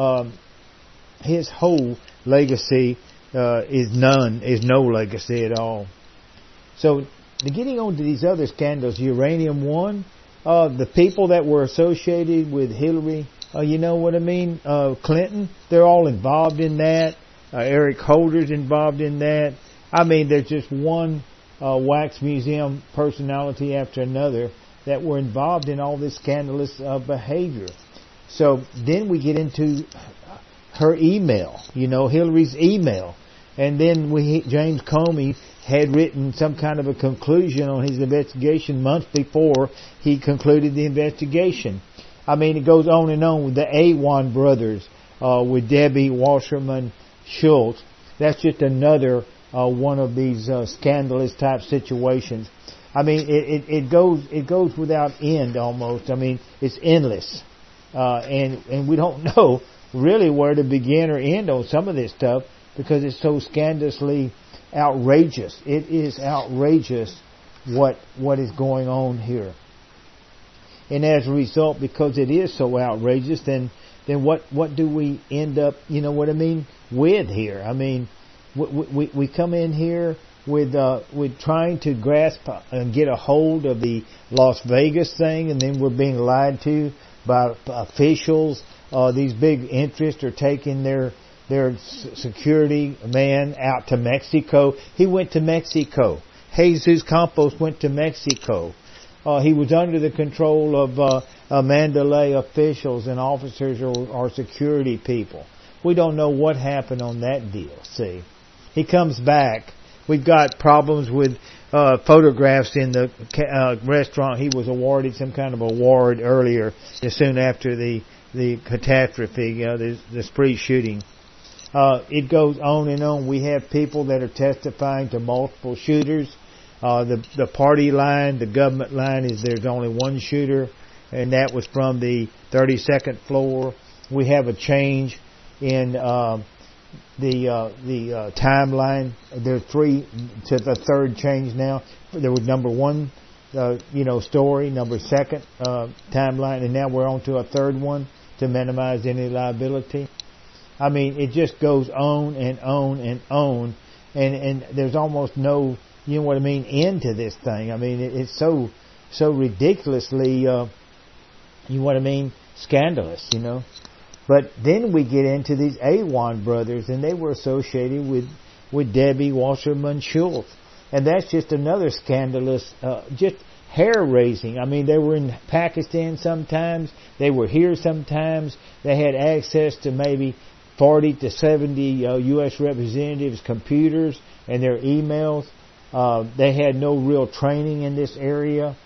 his whole legacy is no legacy at all. So, getting on to these other scandals, Uranium One, the people that were associated with Hillary, you know what I mean, Clinton, they're all involved in that. Eric Holder's involved in that. I mean, there's just one wax museum personality after another that were involved in all this scandalous behavior. So then we get into her email, Hillary's email. And then James Comey had written some kind of a conclusion on his investigation months before he concluded the investigation. I mean, it goes on and on with the Awan brothers, with Debbie Wasserman Schultz. That's just another one of these scandalous type situations. I mean, it goes without end almost. I mean, it's endless. And we don't know really where to begin or end on some of this stuff because it's so scandalously outrageous. It is outrageous what is going on here. And as a result, because it is so outrageous, then what do we end up, with here? I mean, we come in here with trying to grasp and get a hold of the Las Vegas thing, and then we're being lied to by officials. These big interests are taking their security man out to Mexico. He went to Mexico. Jesus Campos went to Mexico. He was under the control of Mandalay officials and officers or security people. We don't know what happened on that deal, see. He comes back. We've got problems with photographs in the restaurant. He was awarded some kind of award earlier, soon after the catastrophe, the spree shooting. It goes on and on. We have people that are testifying to multiple shooters. The party line, the government line is there's only one shooter, and that was from the 32nd floor. We have a change in the timeline. There are three to the third change now. There was number one, story, number second timeline, and now we're on to a third one to minimize any liability. I mean, it just goes on and on and on, and there's almost no, end to this thing. I mean, it's so ridiculously, scandalous, But then we get into these Awan brothers, and they were associated with Debbie Wasserman Schultz. And that's just another scandalous, just hair-raising. I mean, they were in Pakistan sometimes. They were here sometimes. They had access to maybe 40 to 70 U.S. representatives' computers and their emails. They had no real training in this area.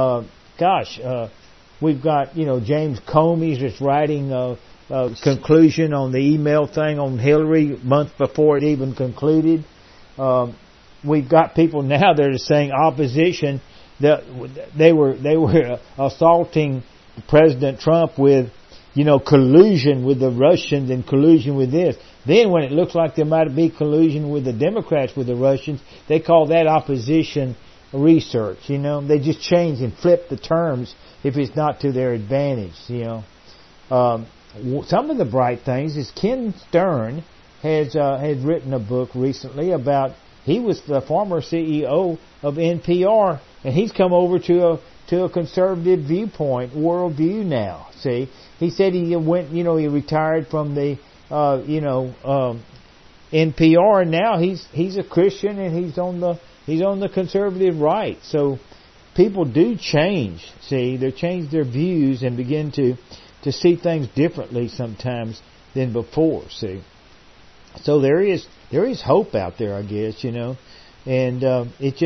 We've got, James Comey's just writing conclusion on the email thing on Hillary months before it even concluded. We've got people now that are saying opposition that they were assaulting President Trump with, collusion with the Russians and collusion with this. Then when it looks like there might be collusion with the Democrats with the Russians, they call that opposition research. They just change and flip the terms if it's not to their advantage. Some of the bright things is Ken Stern has written a book recently about, he was the former CEO of NPR, and he's come over to a conservative viewpoint, worldview now. See, he said he went, he retired from the NPR, and now he's a Christian and he's on the conservative right. So people do change. See, they change their views and begin to see things differently sometimes than before. See, so there is there is hope out there, I guess, and it's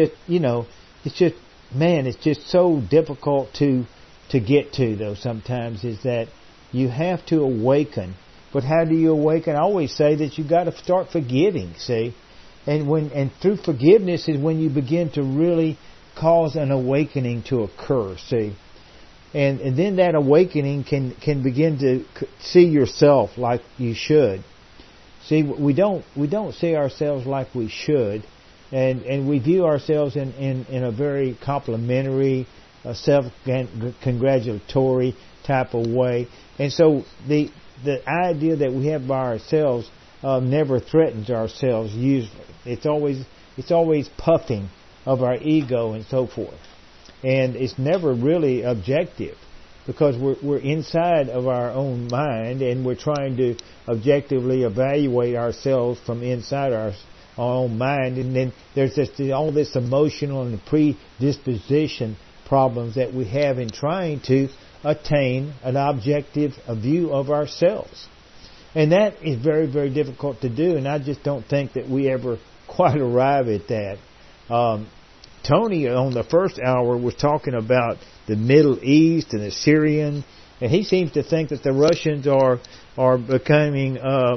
just so difficult to get to, though, sometimes, is that you have to awaken. But how do you awaken? I always say that you got to start forgiving, see? And through forgiveness is when you begin to really cause an awakening to occur, see? And then that awakening can begin to see yourself like you should. See, we don't see ourselves like we should, and we view ourselves in a very complimentary, self-congratulatory type of way. And so the idea that we have by ourselves never threatens ourselves usually. It's always puffing of our ego and so forth. And it's never really objective, because we're inside of our own mind, and we're trying to objectively evaluate ourselves from inside our own mind. And then there's all this emotional and predisposition problems that we have in trying to attain an objective view of ourselves. And that is very, very difficult to do, and I just don't think that we ever quite arrive at that. Tony, on the first hour, was talking about the Middle East and the Syrian, and he seems to think that the Russians are becoming,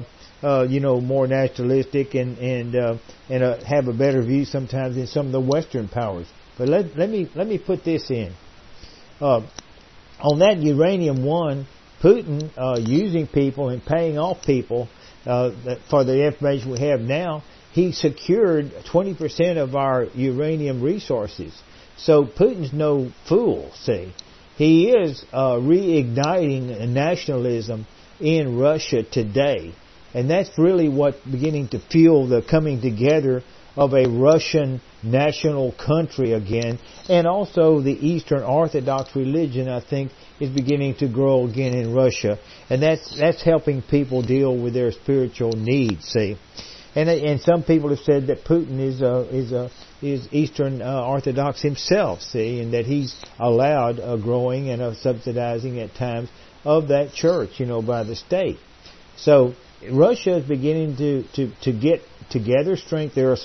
more nationalistic and have a better view sometimes than some of the Western powers. But let me put this in. On that uranium one, Putin using people and paying off people for the information we have now, he secured 20% of our uranium resources. So Putin's no fool, see. He is reigniting nationalism in Russia today. And that's really what's beginning to fuel the coming together of a Russian national country again. And also the Eastern Orthodox religion, I think, is beginning to grow again in Russia. And that's helping people deal with their spiritual needs, see. And some people have said that Putin is Eastern Orthodox himself, see, and that he's allowed a growing and a subsidizing at times of that church, by the state. So Russia is beginning to get together strength. They're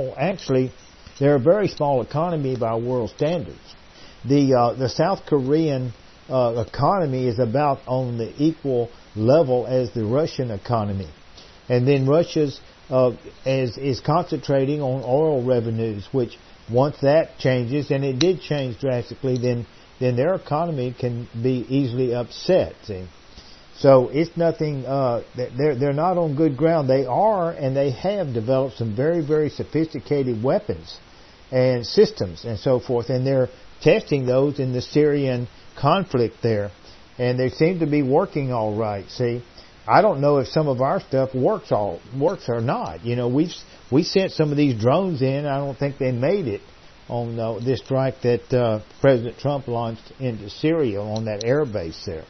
a very small economy by world standards. The South Korean economy is about on the equal level as the Russian economy, and then Russia's is concentrating on oil revenues, which once that changes, and it did change drastically, then their economy can be easily upset. See, so it's nothing. They're not on good ground. They are, and they have developed some very, very sophisticated weapons and systems and so forth, and they're testing those in the Syrian conflict there, and they seem to be working all right. See. I don't know if some of our stuff works or not. We sent some of these drones in. I don't think they made it on this strike that President Trump launched into Syria on that air base there.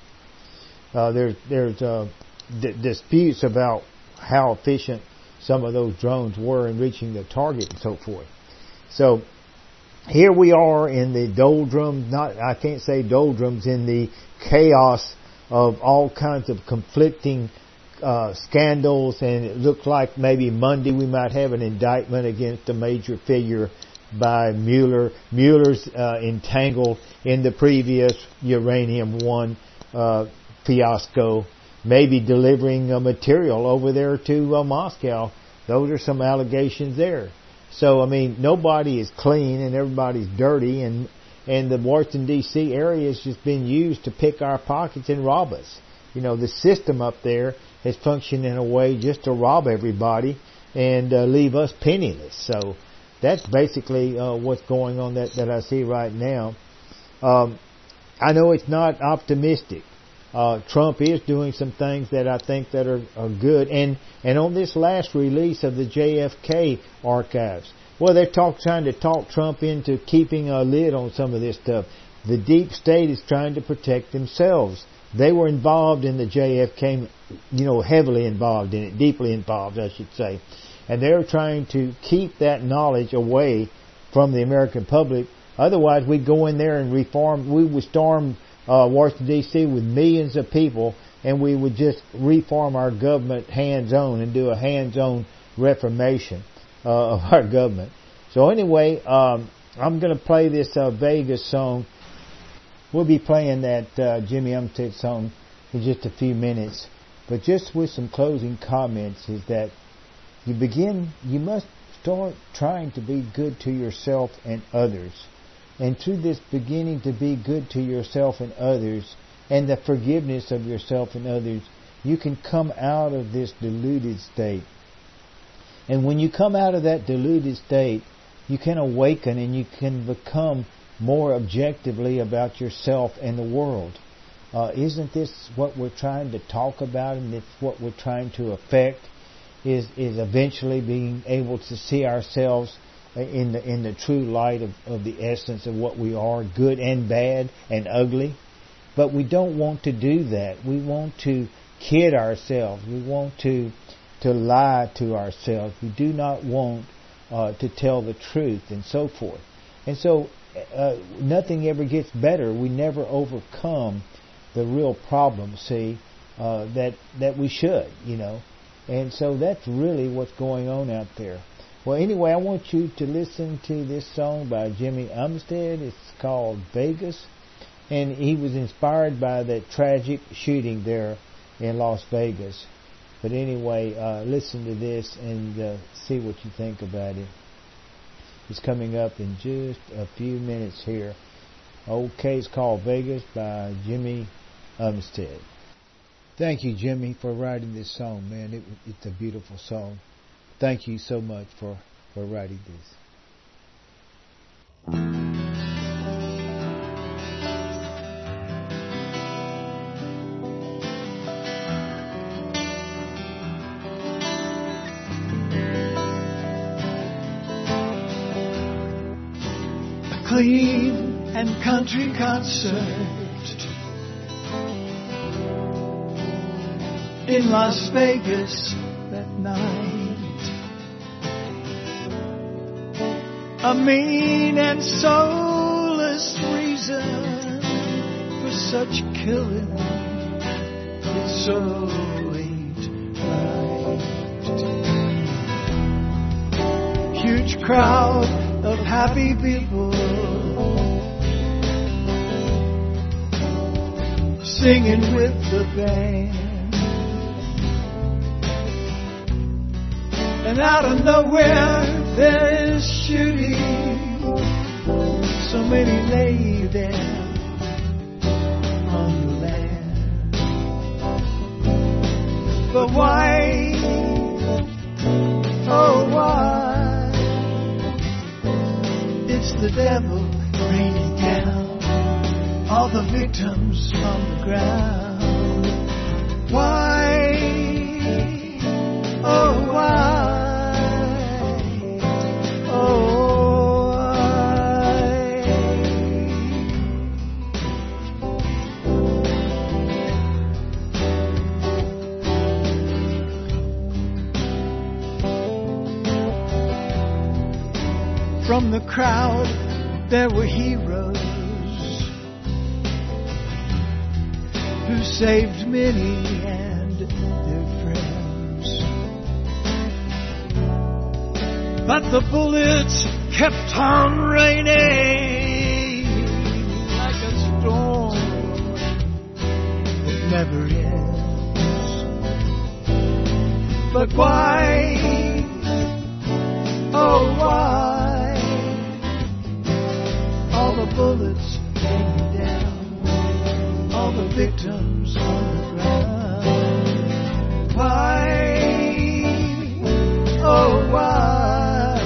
There's disputes about how efficient some of those drones were in reaching the target and so forth. So here we are in the doldrums. I can't say doldrums, in the chaos of all kinds of conflicting scandals, and it looks like maybe Monday we might have an indictment against a major figure by Mueller. Mueller's entangled in the previous Uranium One fiasco, maybe delivering material over there to Moscow. Those are some allegations there. So, nobody is clean and everybody's dirty, and the Washington, D.C. area has just been used to pick our pockets and rob us. The system up there has functioned in a way just to rob everybody and leave us penniless. So that's basically what's going on that I see right now. I know it's not optimistic. Trump is doing some things that I think that are good. And on this last release of the JFK archives, well, they're trying to talk Trump into keeping a lid on some of this stuff. The deep state is trying to protect themselves. They were involved in the JFK, heavily involved in it, deeply involved, I should say. And they're trying to keep that knowledge away from the American public. Otherwise, we'd go in there and reform. We would storm Washington, D.C. with millions of people, and we would just reform our government hands-on and do a hands-on reformation of our government. So anyway, I'm going to play this Vegas song. We'll be playing that Jimmy Umstead song in just a few minutes. But just with some closing comments is that you must start trying to be good to yourself and others. And through this beginning to be good to yourself and others, and the forgiveness of yourself and others, you can come out of this deluded state. And when you come out of that deluded state, you can awaken and you can become more objectively about yourself and the world. Isn't this what we're trying to talk about, and it's what we're trying to affect? Is eventually being able to see ourselves in the true light of the essence of what we are, good and bad and ugly. But we don't want to do that. We want to kid ourselves. We want to lie to ourselves. We do not want to tell the truth and so forth. And so nothing ever gets better. We never overcome the real problem, that we should, And so that's really what's going on out there. Well, anyway, I want you to listen to this song by Jimmy Umstead. It's called Vegas. And he was inspired by that tragic shooting there in Las Vegas. But anyway, listen to this and see what you think about it. It's coming up in just a few minutes here. Okay, it's called Vegas by Jimmy Umstead. Thank you, Jimmy, for writing this song, man. It's a beautiful song. Thank you so much for writing this. A clean and country concert in Las Vegas that night. A mean and soulless reason for such killing. It so ain't right. Huge crowd of happy people singing with the band. And out of nowhere there is shooting. So many lay there on the land. But why, oh why, it's the devil raining down all the victims on the ground. Why, oh why? From the crowd there were heroes who saved many and their friends. But the bullets kept on raining like a storm that never ends. But why, oh why, all the bullets raining down, all the victims on the ground? Why, oh why,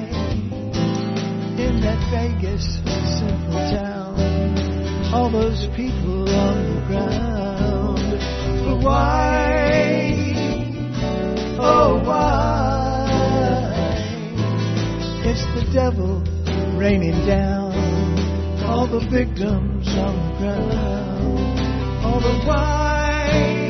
in that Vegas simple town, all those people on the ground? But why, oh why, it's the devil raining down all the victims on the ground. All the why.